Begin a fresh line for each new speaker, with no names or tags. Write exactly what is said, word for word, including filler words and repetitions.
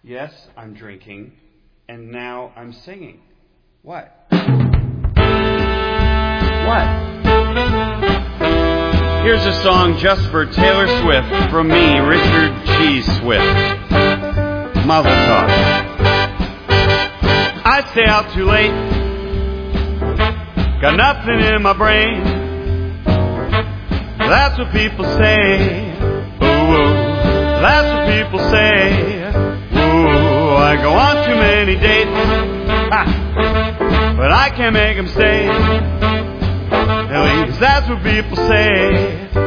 Yes, I'm drinking, and now I'm singing. What? What? Here's a song just for Taylor Swift from me, Richard G. Swift. Mazel tov. I stay out too late, got nothing in my brain. That's what people say. Ooh, ooh. That's what people say. Ooh, I go on too many dates, ha, but I can't make them stay. At least that's what people say.